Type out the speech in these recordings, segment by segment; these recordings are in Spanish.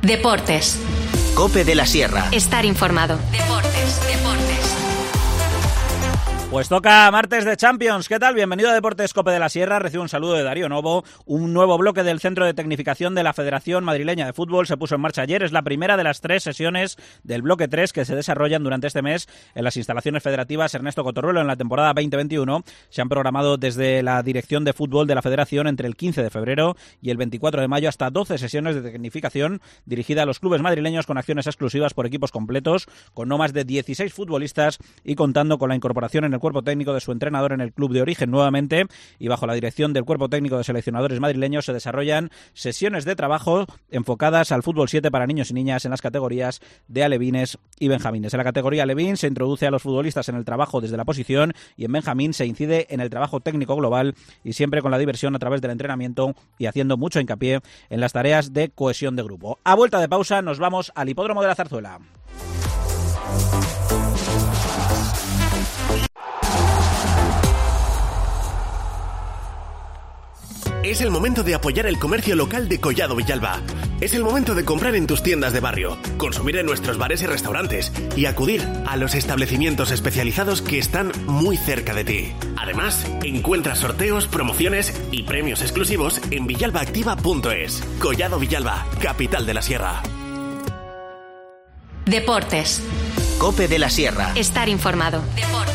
Deportes. COPE de la Sierra. Estar informado. Deportes. Pues toca martes de Champions. ¿Qué tal? Bienvenido a Deportes COPE de la Sierra. Recibo un saludo de Darío Novo. Un nuevo bloque del Centro de Tecnificación de la Federación Madrileña de Fútbol se puso en marcha ayer. Es la primera de las 3 sesiones del bloque 3 que se desarrollan durante este mes en las instalaciones federativas Ernesto Cotorruelo en la temporada 2021. Se han programado desde la Dirección de Fútbol de la Federación entre el 15 de febrero y el 24 de mayo hasta 12 sesiones de tecnificación dirigida a los clubes madrileños con acciones exclusivas por equipos completos, con no más de 16 futbolistas y contando con la incorporación en el cuerpo técnico de su entrenador en el club de origen nuevamente, y bajo la dirección del cuerpo técnico de seleccionadores madrileños se desarrollan sesiones de trabajo enfocadas al fútbol 7 para niños y niñas en las categorías de alevines y benjamines. En la categoría alevín se introduce a los futbolistas en el trabajo desde la posición y en benjamín se incide en el trabajo técnico global y siempre con la diversión a través del entrenamiento y haciendo mucho hincapié en las tareas de cohesión de grupo. A vuelta de pausa nos vamos al Hipódromo de la Zarzuela. Es el momento de apoyar el comercio local de Collado Villalba. Es el momento de comprar en tus tiendas de barrio, consumir en nuestros bares y restaurantes y acudir a los establecimientos especializados que están muy cerca de ti. Además, encuentra sorteos, promociones y premios exclusivos en villalbaactiva.es. Collado Villalba, capital de la Sierra. Deportes. COPE de la Sierra. Estar informado. Deportes.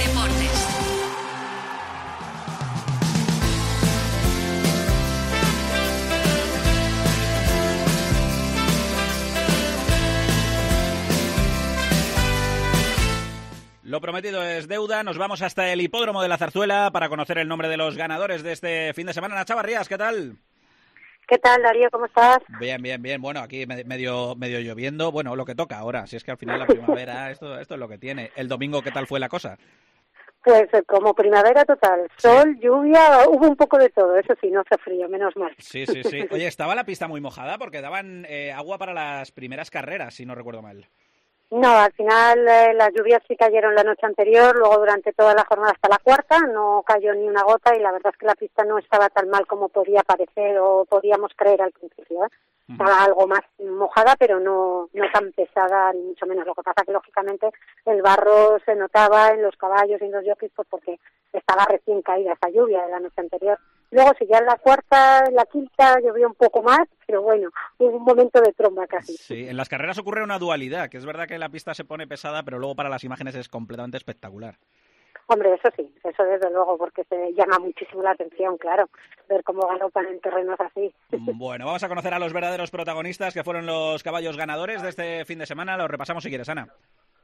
Lo prometido es deuda. Nos vamos hasta el Hipódromo de la Zarzuela para conocer el nombre de los ganadores de este fin de semana. Nacha Barrías, ¿qué tal? ¿Qué tal, Darío? ¿Cómo estás? Bien. Bueno, aquí medio lloviendo. Bueno, lo que toca ahora. Si es que al final la primavera, esto es lo que tiene. El domingo, ¿qué tal fue la cosa? Pues como primavera total. Sol, lluvia, hubo un poco de todo. Eso sí, no hace frío, menos mal. Sí. Oye, estaba la pista muy mojada porque daban agua para las primeras carreras, si no recuerdo mal. No, al final las lluvias sí cayeron la noche anterior, luego durante toda la jornada hasta la cuarta no cayó ni una gota y la verdad es que la pista no estaba tan mal como podía parecer o podíamos creer al principio. Estaba algo más mojada, pero no tan pesada ni mucho menos. Lo que pasa que lógicamente el barro se notaba en los caballos y en los jockeys pues porque estaba recién caída esa lluvia de la noche anterior. Luego si ya en la cuarta, en la quinta llovió un poco más, pero bueno, hubo un momento de tromba casi. Sí, en las carreras ocurre una dualidad, que es verdad que la pista se pone pesada, pero luego para las imágenes es completamente espectacular. Hombre, eso sí, eso desde luego, porque se llama muchísimo la atención, claro, ver cómo galopan en terrenos así. Bueno, vamos a conocer a los verdaderos protagonistas, que fueron los caballos ganadores de este fin de semana. Los repasamos si quieres, Ana.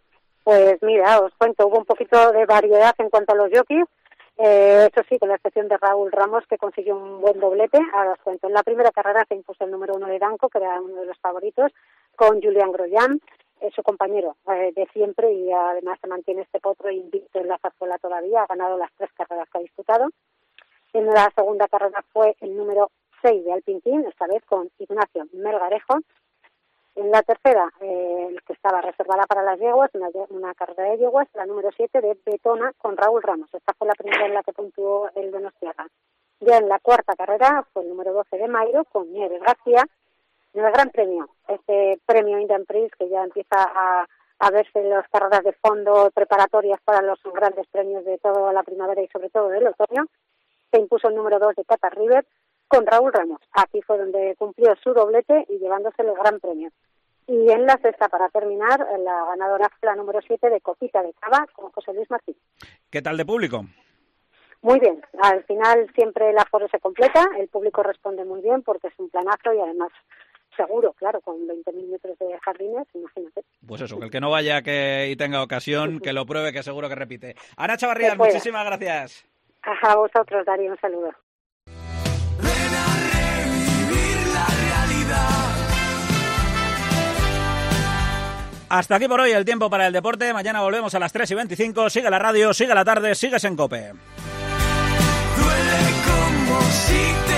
Pues mira, os cuento, hubo un poquito de variedad en cuanto a los jockeys. Eso sí, con la excepción de Raúl Ramos, que consiguió un buen doblete. Ahora os cuento, en la primera carrera se impuso el número 1 de Danco, que era uno de los favoritos, con Julián Groyan, su compañero de siempre, y además se mantiene este potro invicto en la Zarzuela todavía, ha ganado las 3 carreras que ha disputado. En la segunda carrera fue el número 6 de Alpintín, esta vez con Ignacio Melgarejo. En la tercera, que estaba reservada para las yeguas, una carrera de yeguas, la número 7 de Betona con Raúl Ramos. Esta fue la primera en la que puntuó el Donostiarra. Ya en la cuarta carrera fue el número 12 de Mairo con Nieves García. En el Gran Premio, este premio Indian Prix que ya empieza a verse en las carreras de fondo preparatorias para los grandes premios de toda la primavera y sobre todo del otoño, se impuso el número 2 de Qatar River con Raúl Ramos. Aquí fue donde cumplió su doblete y llevándose el Gran Premio. Y en la sexta, para terminar, la ganadora fue la número 7 de Copita de Cava con José Luis Martín. ¿Qué tal de público? Muy bien, al final siempre el aforo se completa, el público responde muy bien porque es un planazo y además seguro, claro, con 20.000 metros de jardines, imagínate. Pues eso, que el que no vaya y tenga ocasión, que lo pruebe, que seguro que repite. Ana Chavarrías, muchísimas gracias. A vosotros, Darío, un saludo. Ven a revivir la realidad. Hasta aquí por hoy el tiempo para el deporte. Mañana volvemos a las 3:25. Sigue la radio, sigue la tarde, sigues en COPE. Duele como si te